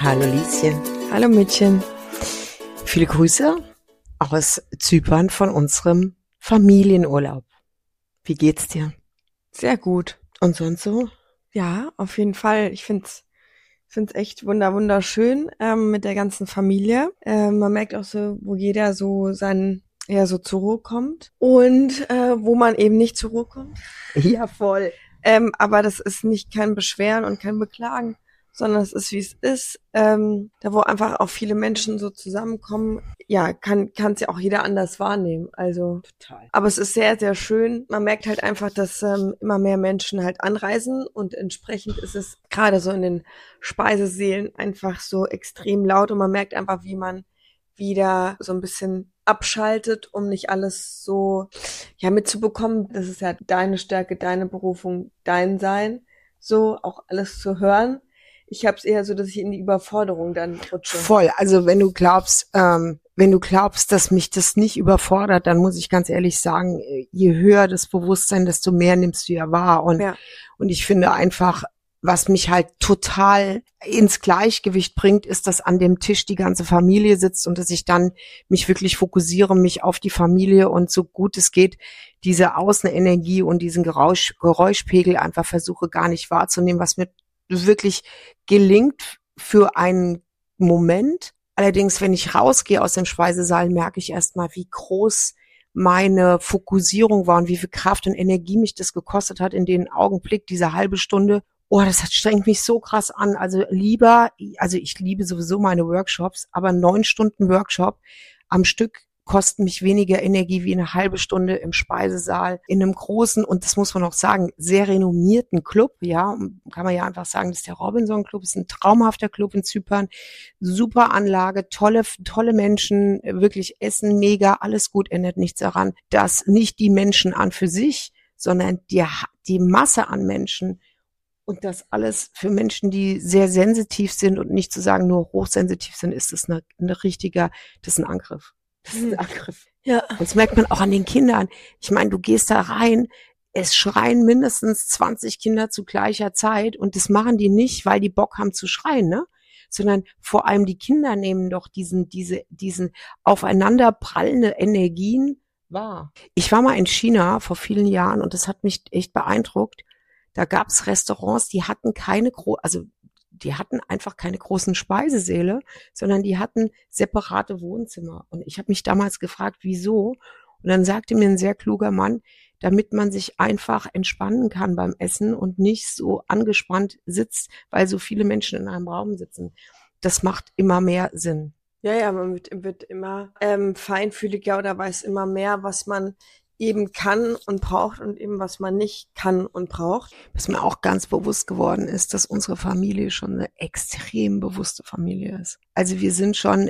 Hallo Lieschen. Hallo Mädchen. Viele Grüße aus Zypern von unserem Familienurlaub. Wie geht's dir? Sehr gut. Und sonst so? Ja, auf jeden Fall. Ich find's echt wunderschön mit der ganzen Familie. Man merkt auch so, wo jeder so so zur Ruhe kommt und wo man eben nicht zur Ruhe kommt. Ja, voll. Aber das ist nicht kein Beschweren und kein Beklagen, sondern es ist, wie es ist. Da wo einfach auch viele Menschen so zusammenkommen, ja, kann's ja auch jeder anders wahrnehmen. Also Total. aber es ist sehr, sehr schön. Man merkt halt einfach, dass immer mehr Menschen halt anreisen und entsprechend ist es gerade so in den Speisesälen einfach so extrem laut und man merkt einfach, wie man wieder so ein bisschen abschaltet, um nicht alles so mitzubekommen. Das ist ja deine Stärke, deine Berufung, dein Sein, so auch alles zu hören. Ich habe es eher so, dass ich in die Überforderung dann rutsche. Voll. Also wenn du glaubst, dass mich das nicht überfordert, dann muss ich ganz ehrlich sagen, je höher das Bewusstsein, desto mehr nimmst du ja wahr. Und ich finde einfach, was mich halt total ins Gleichgewicht bringt, ist, dass an dem Tisch die ganze Familie sitzt und dass ich dann mich wirklich fokussiere, mich auf die Familie und so gut es geht, diese Außenenergie und diesen Geräuschpegel einfach versuche gar nicht wahrzunehmen, was mir wirklich gelingt für einen Moment. Allerdings, wenn ich rausgehe aus dem Speisesaal, merke ich erstmal, wie groß meine Fokussierung war und wie viel Kraft und Energie mich das gekostet hat in den Augenblick, diese halbe Stunde. Oh, das strengt mich so krass an. Also ich liebe sowieso meine Workshops, aber 9 Stunden Workshop am Stück kosten mich weniger Energie wie eine halbe Stunde im Speisesaal in einem großen, und das muss man auch sagen, sehr renommierten Club, ja, kann man ja einfach sagen, das ist der Robinson Club, ist ein traumhafter Club in Zypern, super Anlage, tolle Menschen, wirklich Essen, mega, alles gut, ändert nichts daran, dass nicht die Menschen an für sich, sondern die Masse an Menschen. Und das alles für Menschen, die sehr sensitiv sind und nicht zu sagen nur hochsensitiv sind, ist das das ist ein Angriff. Das ist ein Angriff. Ja. Und das merkt man auch an den Kindern. Ich meine, du gehst da rein, es schreien mindestens 20 Kinder zu gleicher Zeit und das machen die nicht, weil die Bock haben zu schreien, ne? Sondern vor allem die Kinder nehmen doch diesen aufeinander prallende Energien wahr. Ich war mal in China vor vielen Jahren und das hat mich echt beeindruckt. Da gab's Restaurants, die hatten einfach keine großen Speisesäle, sondern die hatten separate Wohnzimmer. Und ich habe mich damals gefragt, wieso? Und dann sagte mir ein sehr kluger Mann, damit man sich einfach entspannen kann beim Essen und nicht so angespannt sitzt, weil so viele Menschen in einem Raum sitzen. Das macht immer mehr Sinn. Ja, man wird immer feinfühliger oder weiß immer mehr, was man eben kann und braucht und eben was man nicht kann und braucht. Was mir auch ganz bewusst geworden ist, dass unsere Familie schon eine extrem bewusste Familie ist. Also wir sind schon,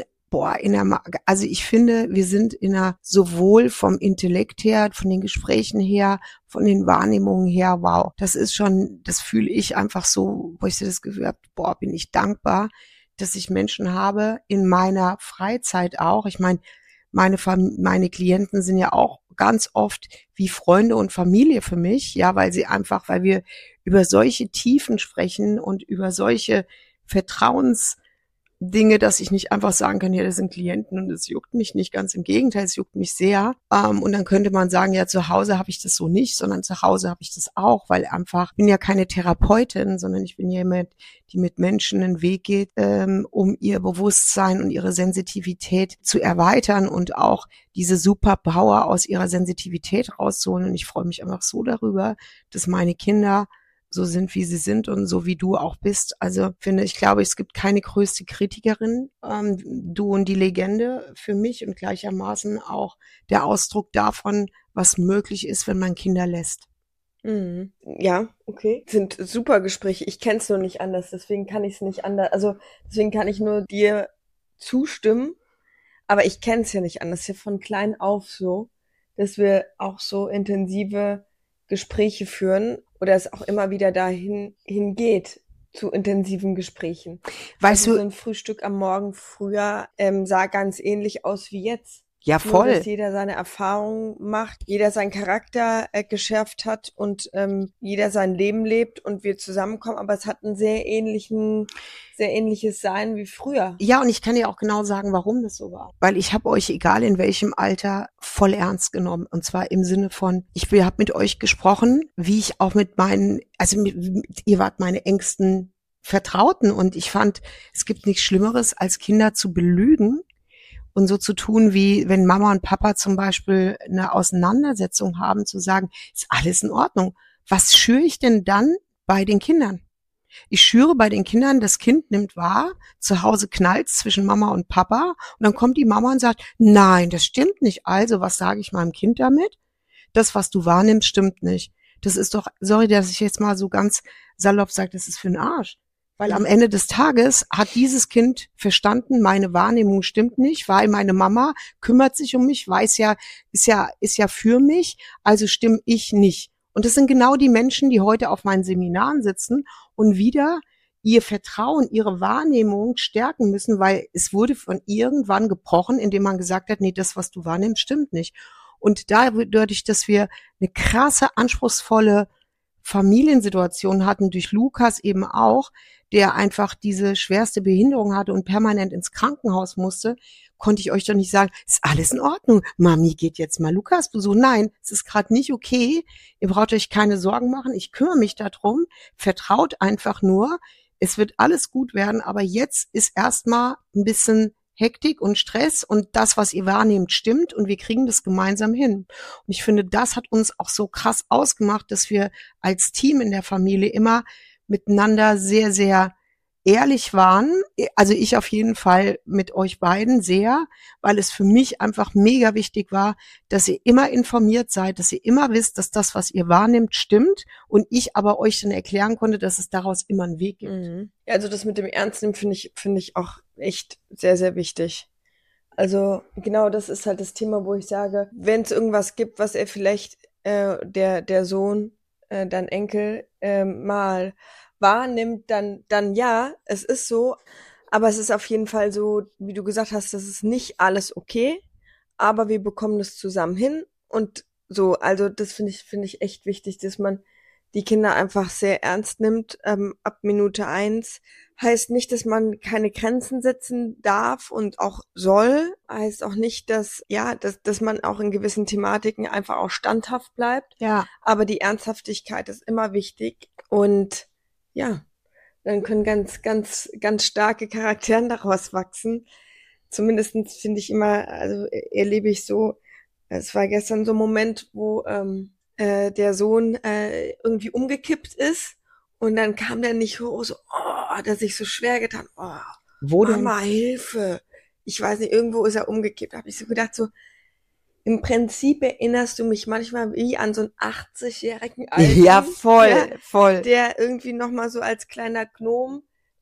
ich finde, wir sind sowohl vom Intellekt her, von den Gesprächen her, von den Wahrnehmungen her, wow, das fühle ich einfach so, wo ich so das Gefühl habe, bin ich dankbar, dass ich Menschen habe in meiner Freizeit auch. Ich meine, meine Klienten sind ja auch ganz oft wie Freunde und Familie für mich, ja, weil wir über solche Tiefen sprechen und über solche Vertrauensdinge, dass ich nicht einfach sagen kann, ja, das sind Klienten und es juckt mich nicht, ganz im Gegenteil, es juckt mich sehr. Und dann könnte man sagen, ja, zu Hause habe ich das so nicht, sondern zu Hause habe ich das auch, weil einfach, ich bin ja keine Therapeutin, sondern ich bin jemand, die mit Menschen einen Weg geht, um ihr Bewusstsein und ihre Sensitivität zu erweitern und auch diese Superpower aus ihrer Sensitivität rauszuholen. Und ich freue mich einfach so darüber, dass meine Kinder so sind, wie sie sind und so wie du auch bist. Also ich glaube, es gibt keine größte Kritikerin. Du und die Legende für mich und gleichermaßen auch der Ausdruck davon, was möglich ist, wenn man Kinder lässt. Mhm. Ja, okay. Sind super Gespräche. Ich kenne es nur nicht anders, deswegen kann ich es nicht anders. Also deswegen kann ich nur dir zustimmen. Aber ich kenne es ja nicht anders. Ja, von klein auf so, dass wir auch so intensive Gespräche führen oder es auch immer wieder dahin hingeht zu intensiven Gesprächen. Weißt Also du, so ein Frühstück am Morgen früher sah ganz ähnlich aus wie jetzt. Ja, voll. Nur, dass jeder seine Erfahrungen macht, jeder seinen Charakter geschärft hat und jeder sein Leben lebt und wir zusammenkommen, aber es hat ein sehr ähnliches Sein wie früher. Ja, und ich kann dir auch genau sagen, warum das so war. Weil ich habe euch, egal in welchem Alter, voll ernst genommen. Und zwar im Sinne von, ich habe mit euch gesprochen, wie ich auch mit meinen, ihr wart meine engsten Vertrauten und ich fand, es gibt nichts Schlimmeres, als Kinder zu belügen und so zu tun, wie wenn Mama und Papa zum Beispiel eine Auseinandersetzung haben, zu sagen, ist alles in Ordnung. Was schüre ich denn dann bei den Kindern? Ich schüre bei den Kindern, das Kind nimmt wahr, zu Hause knallt's zwischen Mama und Papa und dann kommt die Mama und sagt, nein, das stimmt nicht. Also, was sage ich meinem Kind damit? Das, was du wahrnimmst, stimmt nicht. Das ist doch, sorry, dass ich jetzt mal so ganz salopp sage, das ist für den Arsch. Weil am Ende des Tages hat dieses Kind verstanden, meine Wahrnehmung stimmt nicht, weil meine Mama kümmert sich um mich, ist ja für mich, also stimme ich nicht. Und das sind genau die Menschen, die heute auf meinen Seminaren sitzen und wieder ihr Vertrauen, ihre Wahrnehmung stärken müssen, weil es wurde von irgendwann gebrochen, indem man gesagt hat, nee, das, was du wahrnimmst, stimmt nicht. Und dadurch, dass wir eine krasse, anspruchsvolle Familiensituation hatten, durch Lukas eben auch, der einfach diese schwerste Behinderung hatte und permanent ins Krankenhaus musste, konnte ich euch doch nicht sagen, ist alles in Ordnung, Mami geht jetzt mal Lukas besuchen. Nein, es ist gerade nicht okay, ihr braucht euch keine Sorgen machen, ich kümmere mich darum, vertraut einfach nur, es wird alles gut werden, aber jetzt ist erstmal ein bisschen Hektik und Stress und das, was ihr wahrnehmt, stimmt und wir kriegen das gemeinsam hin. Und ich finde, das hat uns auch so krass ausgemacht, dass wir als Team in der Familie immer miteinander sehr, sehr ehrlich waren. Also ich auf jeden Fall mit euch beiden sehr, weil es für mich einfach mega wichtig war, dass ihr immer informiert seid, dass ihr immer wisst, dass das, was ihr wahrnehmt, stimmt und ich aber euch dann erklären konnte, dass es daraus immer einen Weg gibt. Mhm. Ja, also das mit dem Ernstnehmen finde ich auch echt sehr, sehr wichtig. Also genau, das ist halt das Thema, wo ich sage, wenn es irgendwas gibt, was er vielleicht der Sohn, dein Enkel mal wahrnimmt, dann ja, es ist so, aber es ist auf jeden Fall so, wie du gesagt hast, das ist nicht alles okay, aber wir bekommen das zusammen hin und so, also das finde ich echt wichtig, dass man die Kinder einfach sehr ernst nimmt, ab Minute 1. Heißt nicht, dass man keine Grenzen setzen darf und auch soll. Heißt auch nicht, dass man auch in gewissen Thematiken einfach auch standhaft bleibt. Ja. Aber die Ernsthaftigkeit ist immer wichtig. Und ja, dann können ganz, ganz, ganz starke Charaktere daraus wachsen. Zumindestens finde ich immer, also erlebe ich so, es war gestern so ein Moment, wo der Sohn irgendwie umgekippt ist und dann kam der nicht hoch, so, hat er sich so schwer getan, Wo Mama, denn? Hilfe. Ich weiß nicht, irgendwo ist er umgekippt. Da habe ich so gedacht, so, im Prinzip erinnerst du mich manchmal wie an so einen 80-jährigen Alten. Ja, voll. Der irgendwie nochmal so als kleiner Gnom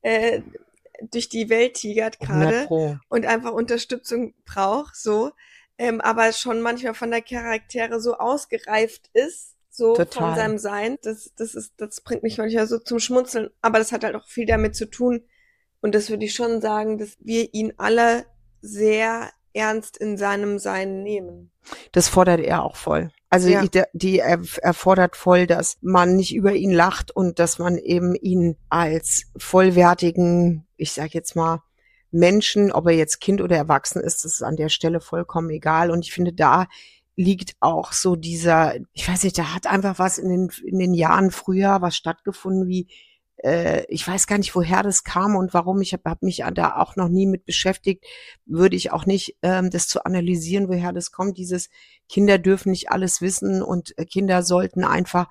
durch die Welt tigert gerade und einfach Unterstützung braucht, so. Aber schon manchmal von der Charaktere so ausgereift ist, so Total. von seinem Sein. Das bringt mich manchmal so zum Schmunzeln. Aber das hat halt auch viel damit zu tun. Und das würde ich schon sagen, dass wir ihn alle sehr ernst in seinem Sein nehmen. Das fordert er auch voll. Also Ja. er fordert voll, dass man nicht über ihn lacht und dass man eben ihn als vollwertigen, ich sag jetzt mal, Menschen, ob er jetzt Kind oder erwachsen ist, das ist an der Stelle vollkommen egal. Und ich finde, da liegt auch so dieser, ich weiß nicht, da hat einfach was in den Jahren früher was stattgefunden, wie ich weiß gar nicht, woher das kam und warum. Ich hab mich da auch noch nie mit beschäftigt. Würde ich auch nicht, das zu analysieren, woher das kommt. Dieses Kinder dürfen nicht alles wissen und Kinder sollten einfach,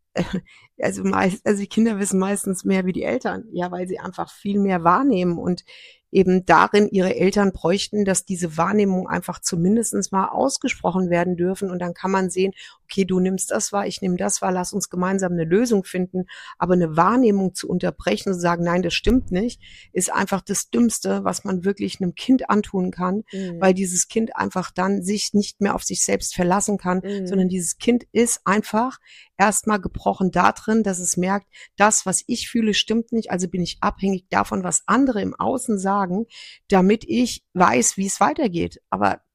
also die Kinder wissen meistens mehr wie die Eltern, ja, weil sie einfach viel mehr wahrnehmen und eben darin ihre Eltern bräuchten, dass diese Wahrnehmung einfach zumindestens mal ausgesprochen werden dürfen und dann kann man sehen, okay, du nimmst das wahr, ich nehme das wahr, lass uns gemeinsam eine Lösung finden, aber eine Wahrnehmung zu unterbrechen und zu sagen, nein, das stimmt nicht, ist einfach das Dümmste, was man wirklich einem Kind antun kann, weil dieses Kind einfach dann sich nicht mehr auf sich selbst verlassen kann, sondern dieses Kind ist einfach erstmal gebrochen darin, dass es merkt, das, was ich fühle, stimmt nicht, also bin ich abhängig davon, was andere im Außen sagen, damit ich weiß, wie es weitergeht. Aber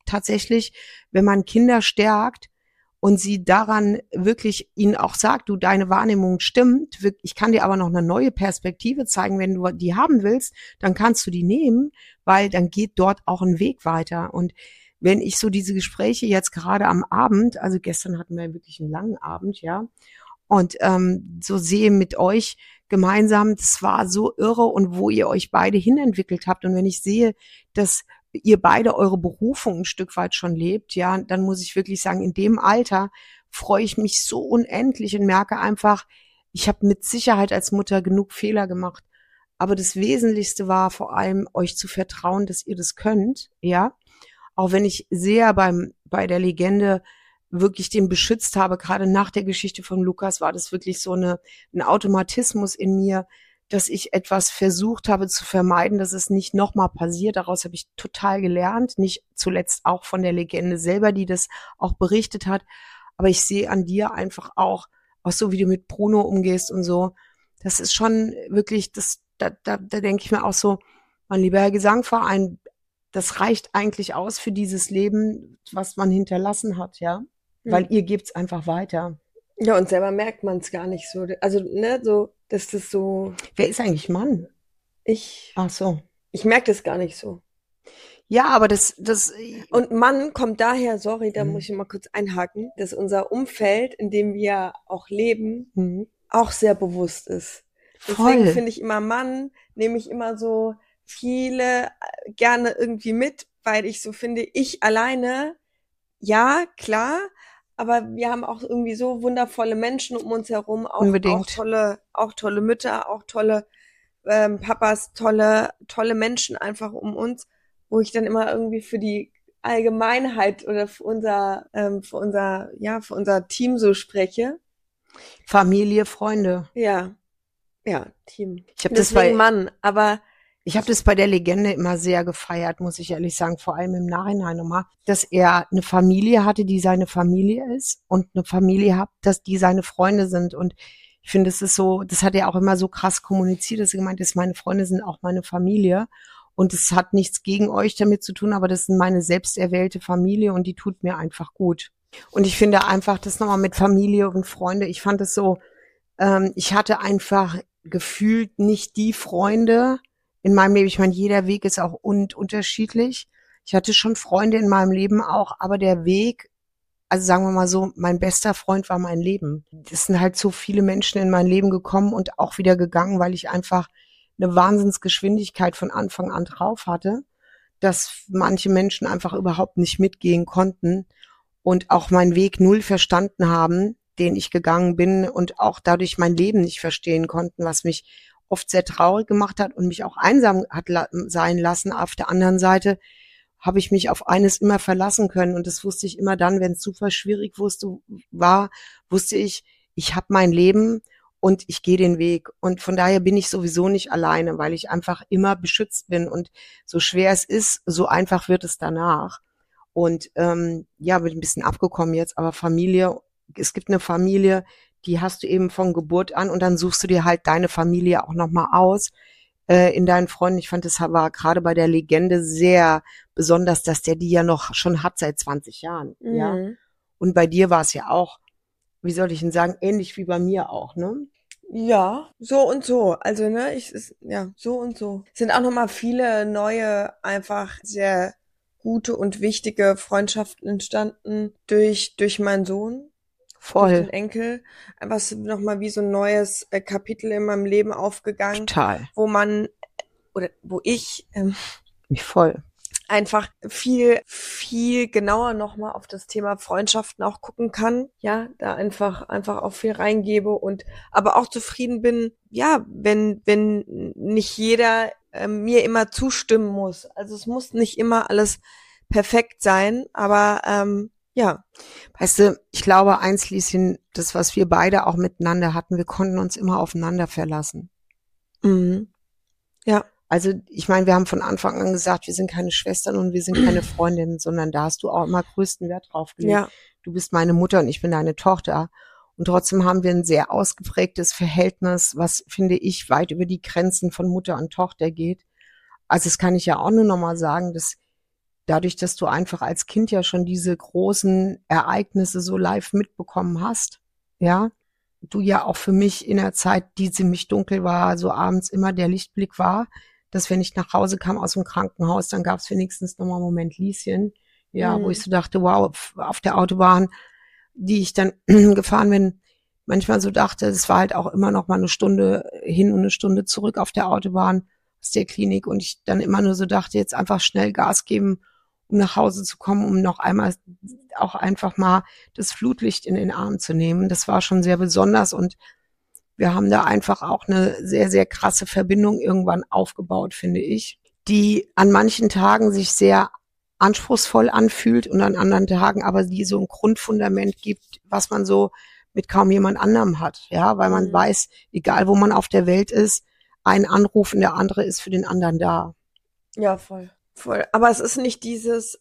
tatsächlich, wenn man Kinder stärkt und sie daran wirklich ihnen auch sagt, du, deine Wahrnehmung stimmt, ich kann dir aber noch eine neue Perspektive zeigen, wenn du die haben willst, dann kannst du die nehmen, weil dann geht dort auch ein Weg weiter. Und wenn ich so diese Gespräche jetzt gerade am Abend, also gestern hatten wir wirklich einen langen Abend, ja, und so sehe mit euch gemeinsam, das war so irre und wo ihr euch beide hinentwickelt habt. Und wenn ich sehe, dass ihr beide eure Berufung ein Stück weit schon lebt, ja, dann muss ich wirklich sagen, in dem Alter freue ich mich so unendlich und merke einfach, ich habe mit Sicherheit als Mutter genug Fehler gemacht. Aber das Wesentlichste war vor allem, euch zu vertrauen, dass ihr das könnt, ja. Auch wenn ich sehr bei der Legende wirklich den beschützt habe, gerade nach der Geschichte von Lukas, war das wirklich so ein Automatismus in mir, dass ich etwas versucht habe zu vermeiden, dass es nicht nochmal passiert. Daraus habe ich total gelernt, nicht zuletzt auch von der Legende selber, die das auch berichtet hat. Aber ich sehe an dir einfach auch so wie du mit Bruno umgehst und so, das ist schon wirklich, da denke ich mir auch so, mein lieber Herr Gesangverein, das reicht eigentlich aus für dieses Leben, was man hinterlassen hat, ja. Weil ihr gebt's einfach weiter. Ja, und selber merkt man es gar nicht so. Also, ne, so, dass das so. Wer ist eigentlich Mann? Ich. Ach so. Ich merke das gar nicht so. Ja, aber das. Und Mann kommt daher, sorry, da muss ich mal kurz einhaken, dass unser Umfeld, in dem wir auch leben, auch sehr bewusst ist. Deswegen finde ich immer Mann, nehme ich immer so viele gerne irgendwie mit, weil ich so finde, ich alleine, ja, klar, aber wir haben auch irgendwie so wundervolle Menschen um uns herum, auch tolle Mütter, auch tolle Papas, tolle Menschen einfach um uns, wo ich dann immer irgendwie für die Allgemeinheit oder für unser Team so spreche. Familie, Freunde. Ja, Team. Ich habe das Ich habe das bei der Legende immer sehr gefeiert, muss ich ehrlich sagen, vor allem im Nachhinein nochmal, dass er eine Familie hatte, die seine Familie ist und eine Familie hat, dass die seine Freunde sind. Und ich finde, es ist so, das hat er auch immer so krass kommuniziert, dass er gemeint ist, meine Freunde sind auch meine Familie. Und es hat nichts gegen euch damit zu tun, aber das sind meine selbst erwählte Familie und die tut mir einfach gut. Und ich finde einfach, das nochmal mit Familie und Freunde, ich fand es so, ich hatte einfach gefühlt nicht die Freunde in meinem Leben. Ich meine, jeder Weg ist auch unterschiedlich. Ich hatte schon Freunde in meinem Leben auch, aber der Weg, also sagen wir mal so, mein bester Freund war mein Leben. Es sind halt so viele Menschen in mein Leben gekommen und auch wieder gegangen, weil ich einfach eine Wahnsinnsgeschwindigkeit von Anfang an drauf hatte, dass manche Menschen einfach überhaupt nicht mitgehen konnten und auch meinen Weg null verstanden haben, den ich gegangen bin und auch dadurch mein Leben nicht verstehen konnten, was mich oft sehr traurig gemacht hat und mich auch einsam hat sein lassen. Auf der anderen Seite habe ich mich auf eines immer verlassen können und das wusste ich immer dann, wenn es super schwierig wusste ich habe mein Leben und ich gehe den Weg. Und von daher bin ich sowieso nicht alleine, weil ich einfach immer beschützt bin und so schwer es ist, so einfach wird es danach. Und bin ein bisschen abgekommen jetzt, aber Familie, es gibt eine Familie, die hast du eben von Geburt an und dann suchst du dir halt deine Familie auch nochmal aus in deinen Freunden. Ich fand, das war gerade bei der Legende sehr besonders, dass der die ja noch schon hat seit 20 Jahren. Mhm. Ja. Und bei dir war es ja auch, wie soll ich denn sagen, ähnlich wie bei mir auch, ne? Ja, so und so. Also, ne, so und so. Es sind auch nochmal viele neue, einfach sehr gute und wichtige Freundschaften entstanden durch meinen Sohn. Voll. Durch den Enkel. Einfach nochmal wie so ein neues Kapitel in meinem Leben aufgegangen. Total. Wo ich mich voll einfach viel, viel genauer nochmal auf das Thema Freundschaften auch gucken kann. Ja, da einfach auch viel reingebe und aber auch zufrieden bin, ja, wenn nicht jeder mir immer zustimmen muss. Also es muss nicht immer alles perfekt sein, aber ja. Weißt du, ich glaube, eins, Lieschen, das, was wir beide auch miteinander hatten, wir konnten uns immer aufeinander verlassen. Mhm. Ja. Also ich meine, wir haben von Anfang an gesagt, wir sind keine Schwestern und wir sind keine Freundinnen, sondern da hast du auch immer größten Wert drauf gelegt. Ja. Du bist meine Mutter und ich bin deine Tochter. Und trotzdem haben wir ein sehr ausgeprägtes Verhältnis, was, finde ich, weit über die Grenzen von Mutter und Tochter geht. Also das kann ich ja auch nur noch mal sagen, dass dadurch, dass du einfach als Kind ja schon diese großen Ereignisse so live mitbekommen hast, ja, du ja auch für mich in der Zeit, die ziemlich dunkel war, so abends immer der Lichtblick war, dass wenn ich nach Hause kam aus dem Krankenhaus, dann gab es wenigstens nochmal einen Moment Lieschen, ja, wo ich so dachte, wow, auf der Autobahn, die ich dann gefahren bin, manchmal so dachte, es war halt auch immer noch mal eine Stunde hin und eine Stunde zurück auf der Autobahn aus der Klinik und ich dann immer nur so dachte, jetzt einfach schnell Gas geben, um nach Hause zu kommen, um noch einmal auch einfach mal das Flutlicht in den Arm zu nehmen. Das war schon sehr besonders und wir haben da einfach auch eine sehr, sehr krasse Verbindung irgendwann aufgebaut, finde ich, die an manchen Tagen sich sehr anspruchsvoll anfühlt und an anderen Tagen aber die so ein Grundfundament gibt, was man so mit kaum jemand anderem hat, ja, weil man weiß, egal wo man auf der Welt ist, ein Anruf und der andere ist für den anderen da. Ja, voll. Aber es ist nicht dieses,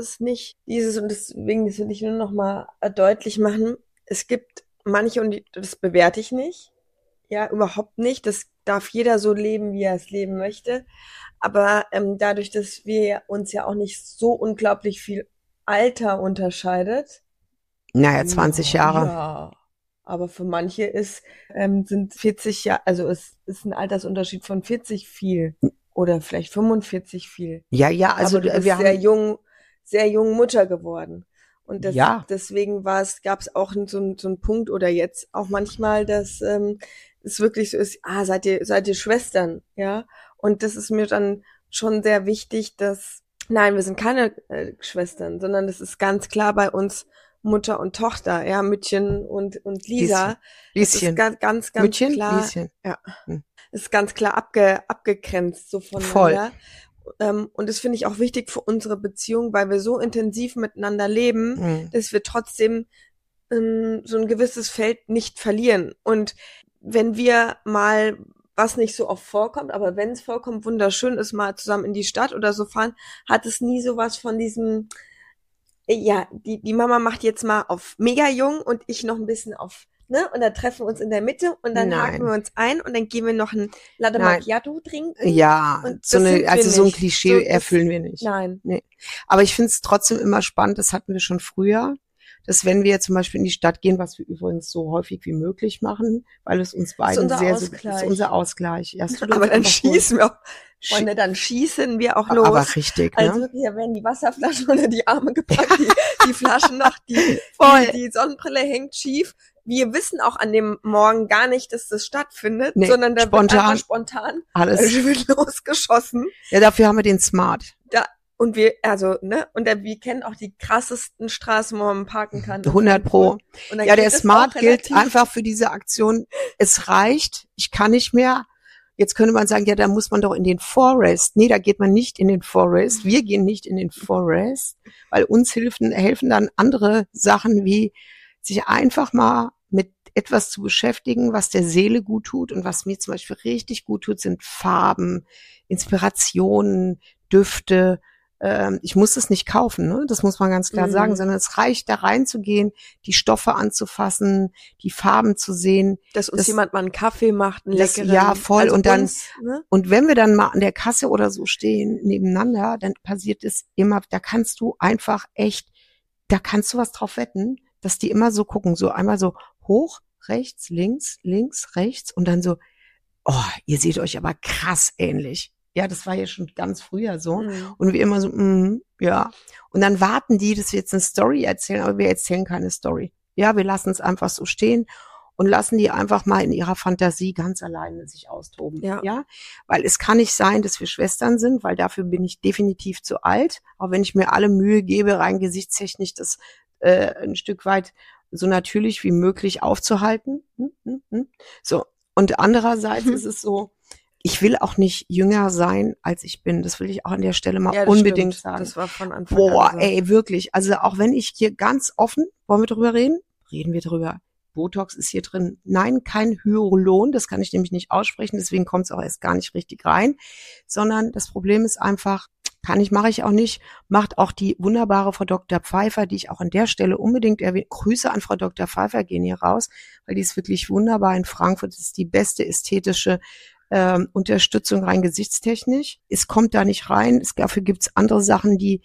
und deswegen, das will ich nur noch mal deutlich machen, es gibt manche, und das bewerte ich nicht, ja, überhaupt nicht, das darf jeder so leben, wie er es leben möchte, aber dadurch, dass wir uns ja auch nicht so unglaublich viel Alter unterscheidet. Naja, 20 Jahre. Ja. Aber für manche sind 40 Jahre, also es ist ein Altersunterschied von 40 viel oder vielleicht 45 viel. Ja, also aber du bist sehr jung Mutter geworden. Und deswegen gab es auch so einen Punkt oder jetzt auch manchmal, dass es wirklich so ist, seid ihr Schwestern, ja? Und das ist mir dann schon sehr wichtig, nein, wir sind keine Schwestern, sondern das ist ganz klar bei uns Mutter und Tochter, ja, Mütchen und Lisa. Lieschen. Das ist ganz Mütchen, klar. Lieschen. Ja. Ist ganz klar abgegrenzt so voneinander. Voll. Und das finde ich auch wichtig für unsere Beziehung, weil wir so intensiv miteinander leben, dass wir trotzdem so ein gewisses Feld nicht verlieren. Und wenn wir mal, was nicht so oft vorkommt, aber wenn es vorkommt, wunderschön ist, mal zusammen in die Stadt oder so fahren, hat es nie sowas von diesem, ja, die Mama macht jetzt mal auf mega jung und ich noch ein bisschen auf, ne? Und dann treffen wir uns in der Mitte und dann haken wir uns ein und dann gehen wir noch ein Latte Macchiato trinken. Ja, und so ein Klischee erfüllen wir nicht. Nein. Nee. Aber ich finde es trotzdem immer spannend, das hatten wir schon früher, dass wenn wir zum Beispiel in die Stadt gehen, was wir übrigens so häufig wie möglich machen, weil es uns beiden das ist unser Ausgleich. Aber dann schießen wir auch. Freunde, dann schießen wir auch los. Aber richtig, ne? Also wirklich, da werden die Wasserflaschen unter die Arme gepackt, die Flaschen noch, die Sonnenbrille hängt schief. Wir wissen auch an dem Morgen gar nicht, dass das stattfindet, sondern da wird einfach spontan alles wird losgeschossen. Ja, dafür haben wir den Smart. Und wir kennen auch die krassesten Straßen, wo man parken kann. 100%. Ja, der Smart gilt einfach für diese Aktion. Es reicht. Ich kann nicht mehr. Jetzt könnte man sagen, ja, da muss man doch in den Forest. Nee, da geht man nicht in den Forest. Wir gehen nicht in den Forest, weil uns helfen dann andere Sachen, wie sich einfach mal mit etwas zu beschäftigen, was der Seele gut tut. Und was mir zum Beispiel richtig gut tut, sind Farben, Inspirationen, Düfte. Ich muss es nicht kaufen, ne? Das muss man ganz klar sagen, sondern es reicht, da reinzugehen, die Stoffe anzufassen, die Farben zu sehen. Dass uns jemand mal einen Kaffee macht, einen leckeren. Ja, voll. Also und dann, und wenn wir dann mal an der Kasse oder so stehen, nebeneinander, dann passiert es immer, da kannst du einfach da kannst du was drauf wetten, dass die immer so gucken, so einmal so hoch, rechts, links, rechts und dann so, oh, ihr seht euch aber krass ähnlich. Ja, das war ja schon ganz früher so. Und wir immer so, ja. Und dann warten die, dass wir jetzt eine Story erzählen, aber wir erzählen keine Story. Ja, wir lassen es einfach so stehen und lassen die einfach mal in ihrer Fantasie ganz alleine sich austoben. Ja. Weil es kann nicht sein, dass wir Schwestern sind, weil dafür bin ich definitiv zu alt. Auch wenn ich mir alle Mühe gebe, rein gesichtstechnisch das ein Stück weit so natürlich wie möglich aufzuhalten. So. Und andererseits ist es so, ich will auch nicht jünger sein, als ich bin. Das will ich auch an der Stelle mal unbedingt sagen. Das war von Anfang an so. Ey, wirklich. Also auch wenn ich hier ganz offen, wollen wir drüber reden? Reden wir drüber. Botox ist hier drin. Nein, kein Hyaluron. Das kann ich nämlich nicht aussprechen. Deswegen kommt es auch erst gar nicht richtig rein. Sondern das Problem ist einfach, mache ich auch nicht. Macht auch die wunderbare Frau Dr. Pfeiffer, die ich auch an der Stelle unbedingt erwähne. Grüße an Frau Dr. Pfeiffer gehen hier raus, weil die ist wirklich wunderbar in Frankfurt. Das ist die beste ästhetische Unterstützung rein gesichtstechnisch. Es kommt da nicht rein. Dafür gibt's andere Sachen, die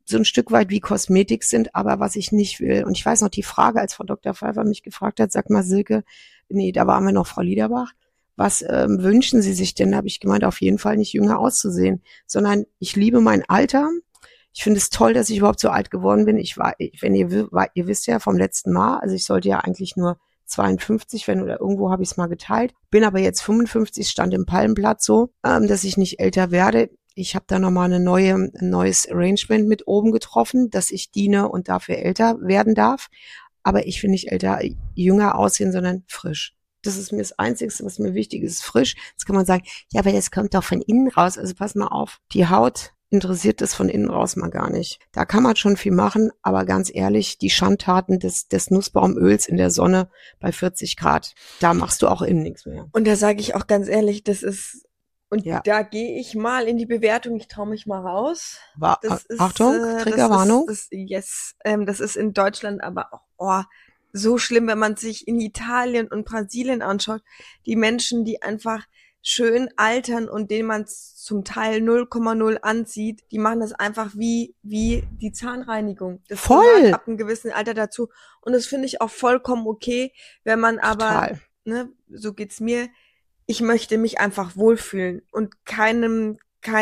so ein Stück weit wie Kosmetik sind, aber was ich nicht will. Und ich weiß noch die Frage, als Frau Dr. Pfeiffer mich gefragt hat, sag mal Silke, nee, da waren wir noch Frau Liederbach, was wünschen Sie sich denn? Da habe ich gemeint, auf jeden Fall nicht jünger auszusehen, sondern ich liebe mein Alter. Ich finde es toll, dass ich überhaupt so alt geworden bin. Ihr wisst ja vom letzten Mal, also ich sollte ja eigentlich nur 52, oder irgendwo habe ich es mal geteilt. Bin aber jetzt 55, stand im Palmenblatt so, dass ich nicht älter werde. Ich habe da nochmal ein neues Arrangement mit oben getroffen, dass ich diene und dafür älter werden darf. Aber ich will nicht jünger aussehen, sondern frisch. Das ist mir das Einzige, was mir wichtig ist, frisch. Jetzt kann man sagen, ja, aber das kommt doch von innen raus. Also pass mal auf, die Haut interessiert das von innen raus mal gar nicht. Da kann man schon viel machen, aber ganz ehrlich, die Schandtaten des Nussbaumöls in der Sonne bei 40 Grad, da machst du auch innen nichts mehr. Und da sage ich auch ganz ehrlich, da gehe ich mal in die Bewertung, ich traue mich mal raus. Achtung, Triggerwarnung. Das ist in Deutschland aber auch so schlimm, wenn man sich in Italien und Brasilien anschaut. Die Menschen, die einfach schön altern und denen man zum Teil 0,0 ansieht, die machen das einfach wie die Zahnreinigung. Das gehört ab einem gewissen Alter dazu. Und das finde ich auch vollkommen okay, wenn man aber, so geht's mir, ich möchte mich einfach wohlfühlen und keinem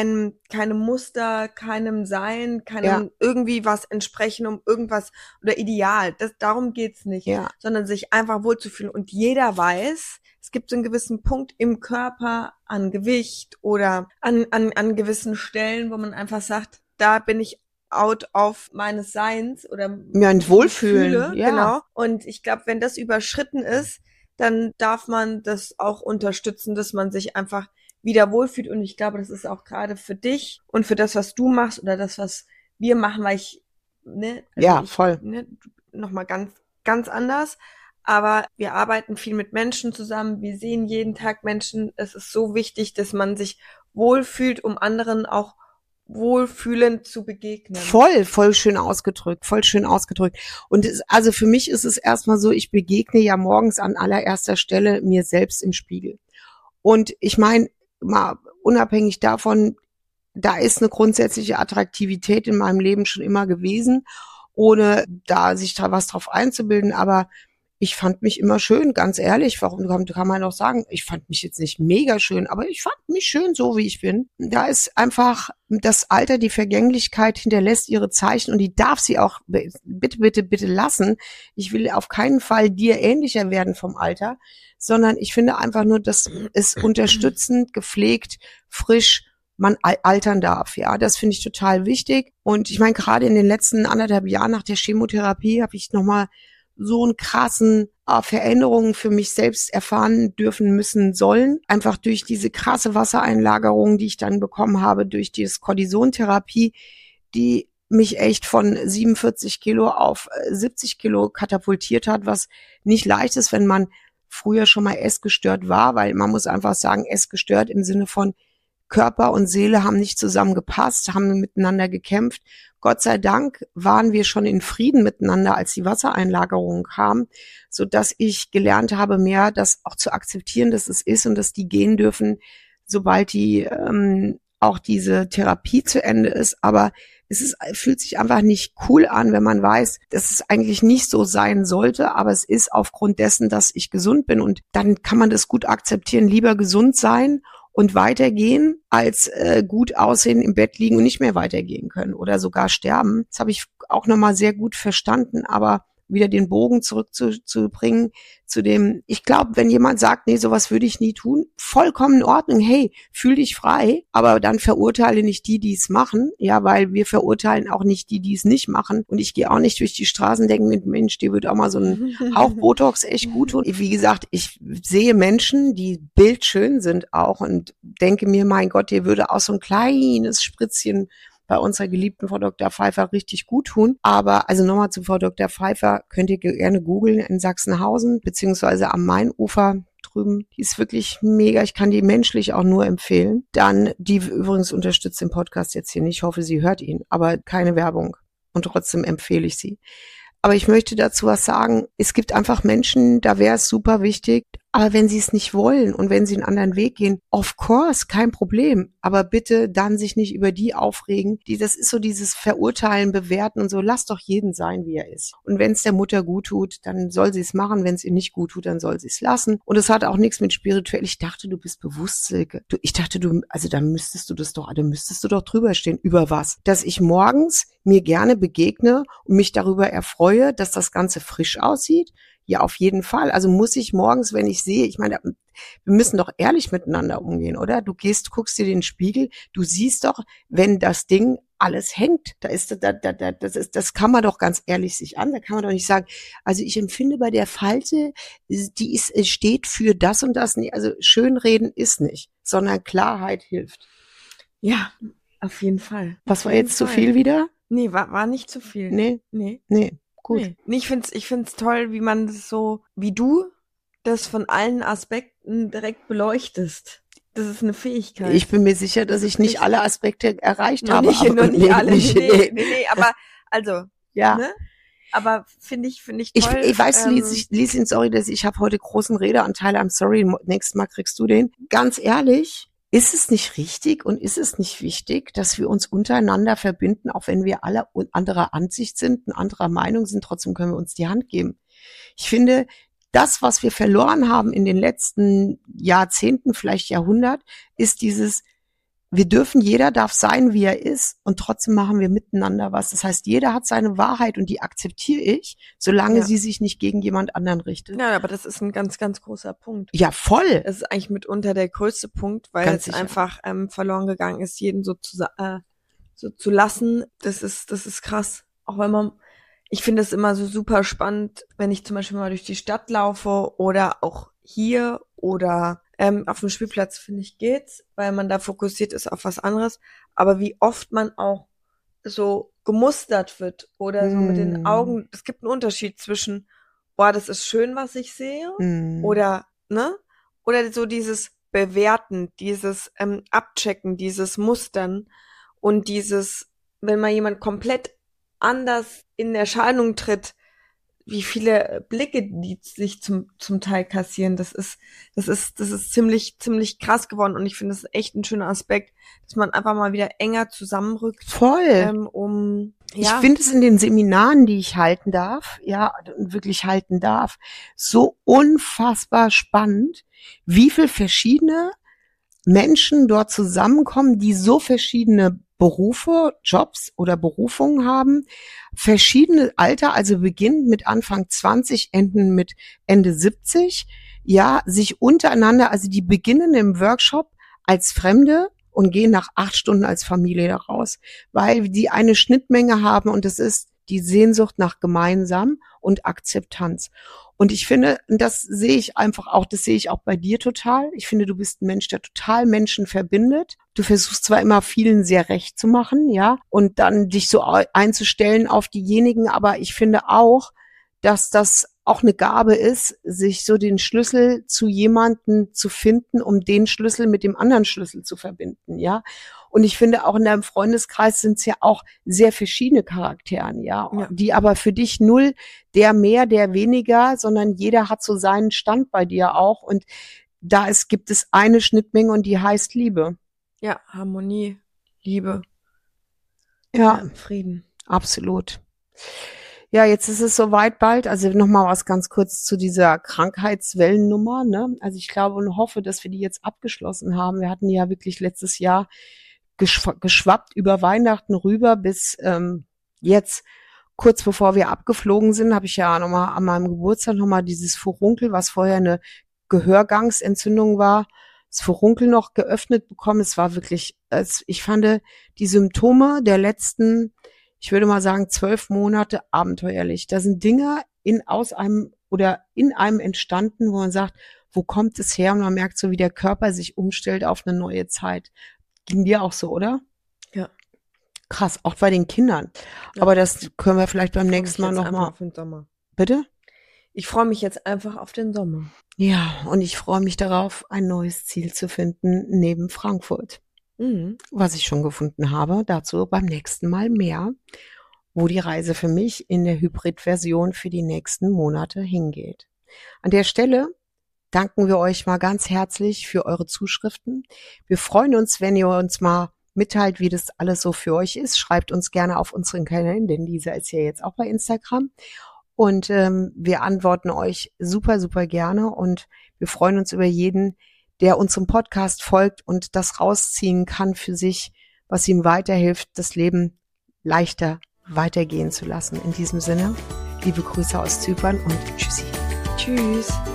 Muster, keinem Sein, irgendwie was entsprechen, um irgendwas oder Ideal. Darum geht's nicht, sondern sich einfach wohlzufühlen. Und jeder weiß, es gibt so einen gewissen Punkt im Körper an Gewicht oder an gewissen Stellen, wo man einfach sagt, da bin ich out of meines Seins oder ein Wohlfühlen, genau. Und ich glaube, wenn das überschritten ist, dann darf man das auch unterstützen, dass man sich einfach wieder wohlfühlt. Und ich glaube, das ist auch gerade für dich und für das, was du machst oder das, was wir machen, weil voll. Nochmal ganz, ganz anders. Aber wir arbeiten viel mit Menschen zusammen. Wir sehen jeden Tag Menschen. Es ist so wichtig, dass man sich wohlfühlt, um anderen auch wohlfühlend zu begegnen. Voll schön ausgedrückt, Und also für mich ist es erstmal so, ich begegne ja morgens an allererster Stelle mir selbst im Spiegel. Und ich meine, mal unabhängig davon, da ist eine grundsätzliche Attraktivität in meinem Leben schon immer gewesen, ohne da sich da was drauf einzubilden, aber ich fand mich immer schön, ganz ehrlich. Warum kann man auch sagen, ich fand mich jetzt nicht mega schön, aber ich fand mich schön, so wie ich bin. Da ist einfach das Alter, die Vergänglichkeit hinterlässt ihre Zeichen und die darf sie auch bitte lassen. Ich will auf keinen Fall dir ähnlicher werden vom Alter, sondern ich finde einfach nur, dass es unterstützend, gepflegt, frisch man altern darf. Ja, das finde ich total wichtig. Und ich meine, gerade in den letzten 1,5 Jahren nach der Chemotherapie habe ich nochmal so einen krassen Veränderungen für mich selbst erfahren dürfen müssen sollen. Einfach durch diese krasse Wassereinlagerung, die ich dann bekommen habe, durch die Cortisontherapie, die mich echt von 47 Kilo auf 70 Kilo katapultiert hat, was nicht leicht ist, wenn man früher schon mal essgestört war, weil man muss einfach sagen, essgestört im Sinne von Körper und Seele haben nicht zusammengepasst, haben miteinander gekämpft. Gott sei Dank waren wir schon in Frieden miteinander, als die Wassereinlagerung kam, so dass ich gelernt habe, mehr das auch zu akzeptieren, dass es ist und dass die gehen dürfen, sobald die auch diese Therapie zu Ende ist. Aber fühlt sich einfach nicht cool an, wenn man weiß, dass es eigentlich nicht so sein sollte, aber es ist aufgrund dessen, dass ich gesund bin. Und dann kann man das gut akzeptieren, lieber gesund sein und weitergehen, als gut aussehen, im Bett liegen und nicht mehr weitergehen können oder sogar sterben. Das habe ich auch nochmal sehr gut verstanden, aber wieder den Bogen zurückzubringen zu dem, ich glaube, wenn jemand sagt, nee, sowas würde ich nie tun, vollkommen in Ordnung, hey, fühl dich frei, aber dann verurteile nicht die es machen, ja, weil wir verurteilen auch nicht die es nicht machen und ich gehe auch nicht durch die Straßen und denke, Mensch, dir würde auch mal so ein Hauch Botox echt gut tun. Wie gesagt, ich sehe Menschen, die bildschön sind auch und denke mir, mein Gott, dir würde auch so ein kleines Spritzchen bei unserer geliebten Frau Dr. Pfeiffer richtig gut tun. Aber also nochmal zu Frau Dr. Pfeiffer, könnt ihr gerne googeln in Sachsenhausen, beziehungsweise am Mainufer drüben. Die ist wirklich mega. Ich kann die menschlich auch nur empfehlen. Dann, die übrigens unterstützt den Podcast jetzt hier nicht. Ich hoffe, sie hört ihn, aber keine Werbung. Und trotzdem empfehle ich sie. Aber ich möchte dazu was sagen. Es gibt einfach Menschen, da wäre es super wichtig, Aber wenn sie es nicht wollen und wenn sie einen anderen Weg gehen, of course, kein Problem. Aber bitte dann sich nicht über die aufregen. Das ist so dieses Verurteilen, Bewerten und so. Lass doch jeden sein, wie er ist. Und wenn es der Mutter gut tut, dann soll sie es machen. Wenn es ihr nicht gut tut, dann soll sie es lassen. Und es hat auch nichts mit spirituell. Ich dachte, du bist bewusst, Silke. Ich dachte, da müsstest du doch drüber stehen. Über was? Dass ich morgens mir gerne begegne und mich darüber erfreue, dass das Ganze frisch aussieht. Ja, auf jeden Fall. Also muss ich morgens, wenn ich sehe, ich meine, wir müssen doch ehrlich miteinander umgehen, oder? Du guckst dir den Spiegel, du siehst doch, wenn das Ding alles hängt, das kann man doch ganz ehrlich sich an, da kann man doch nicht sagen, also ich empfinde bei der Falte, steht für das und das nicht, also schönreden ist nicht, sondern Klarheit hilft. Ja, auf jeden Fall. Was war jetzt zu viel wieder? Nee, war nicht zu viel. Nee. Gut. Nee. Ich find's toll, wie man das so, wie du das von allen Aspekten direkt beleuchtest. Das ist eine Fähigkeit. Ich bin mir sicher, dass ich nicht alle Aspekte erreicht habe. Nicht alle. Nee, aber, also, ja. Ne? Aber finde ich toll. Ich weiß, Lieschen, sorry, dass ich habe heute großen Redeanteil, I'm sorry, nächstes Mal kriegst du den. Ganz ehrlich, ist es nicht richtig und ist es nicht wichtig, dass wir uns untereinander verbinden, auch wenn wir alle anderer Ansicht sind, anderer Meinung sind, trotzdem können wir uns die Hand geben. Ich finde, das, was wir verloren haben in den letzten Jahrzehnten, vielleicht Jahrhundert, ist jeder darf sein, wie er ist und trotzdem machen wir miteinander was. Das heißt, jeder hat seine Wahrheit und die akzeptiere ich, solange sie sich nicht gegen jemand anderen richtet. Ja, aber das ist ein ganz, ganz großer Punkt. Ja, voll. Das ist eigentlich mitunter der größte Punkt, weil es einfach verloren gegangen ist, jeden so zu lassen. Das ist krass. Auch wenn ich finde es immer so super spannend, wenn ich zum Beispiel mal durch die Stadt laufe oder auch hier oder auf dem Spielplatz, finde ich, geht's, weil man da fokussiert ist auf was anderes. Aber wie oft man auch so gemustert wird oder so mit den Augen. Es gibt einen Unterschied zwischen, boah, das ist schön, was ich sehe, oder, ne? Oder so dieses Bewerten, dieses Abchecken, dieses Mustern und dieses, wenn mal jemand komplett anders in Erscheinung tritt, wie viele Blicke die sich zum Teil kassieren, das ist ziemlich krass geworden und ich finde, das ist echt ein schöner Aspekt, dass man einfach mal wieder enger zusammenrückt. Voll. Ich finde es in den Seminaren, die ich wirklich halten darf, so unfassbar spannend, wie viel verschiedene Menschen dort zusammenkommen, die so verschiedene Berufe, Jobs oder Berufungen haben, verschiedene Alter, also beginnend mit Anfang 20, enden mit Ende 70, sich untereinander, also die beginnen im Workshop als Fremde und gehen nach 8 Stunden als Familie da raus, weil die eine Schnittmenge haben und das ist die Sehnsucht nach Gemeinsam und Akzeptanz. Und ich finde, das sehe ich auch bei dir total. Ich finde, du bist ein Mensch, der total Menschen verbindet. Du versuchst zwar immer vielen sehr recht zu machen, und dann dich so einzustellen auf diejenigen, aber ich finde auch, dass das auch eine Gabe ist, sich so den Schlüssel zu jemanden zu finden, um den Schlüssel mit dem anderen Schlüssel zu verbinden, Und ich finde, auch in deinem Freundeskreis sind es ja auch sehr verschiedene Charakteren, die aber für dich null der mehr, der weniger, sondern jeder hat so seinen Stand bei dir auch. Und gibt es eine Schnittmenge und die heißt Liebe. Ja, Harmonie, Liebe. Frieden. Absolut. Ja, jetzt ist es soweit bald. Also nochmal was ganz kurz zu dieser Krankheitswellennummer, ne? Also ich glaube und hoffe, dass wir die jetzt abgeschlossen haben. Wir hatten ja wirklich letztes Jahr geschwappt über Weihnachten rüber bis jetzt, kurz bevor wir abgeflogen sind, habe ich ja nochmal an meinem Geburtstag nochmal dieses Furunkel, was vorher eine Gehörgangsentzündung war, das Furunkel noch geöffnet bekommen. Es war wirklich, ich fand die Symptome der letzten, ich würde mal sagen, 12 Monate abenteuerlich. Da sind Dinge in einem entstanden, wo man sagt, wo kommt es her? Und man merkt so, wie der Körper sich umstellt auf eine neue Zeit. Ging dir auch so, oder? Ja. Krass, auch bei den Kindern. Ja. Aber das können wir vielleicht beim nächsten Mal nochmal. Auf den Sommer. Bitte? Ich freue mich jetzt einfach auf den Sommer. Ja, und ich freue mich darauf, ein neues Ziel zu finden neben Frankfurt. Was ich schon gefunden habe, dazu beim nächsten Mal mehr, wo die Reise für mich in der Hybrid-Version für die nächsten Monate hingeht. An der Stelle danken wir euch mal ganz herzlich für eure Zuschriften. Wir freuen uns, wenn ihr uns mal mitteilt, wie das alles so für euch ist. Schreibt uns gerne auf unseren Kanälen, denn Lisa ist ja jetzt auch bei Instagram. Und wir antworten euch super, super gerne. Und wir freuen uns über jeden, der unserem Podcast folgt und das rausziehen kann für sich, was ihm weiterhilft, das Leben leichter weitergehen zu lassen. In diesem Sinne, liebe Grüße aus Zypern und tschüssi. Tschüss.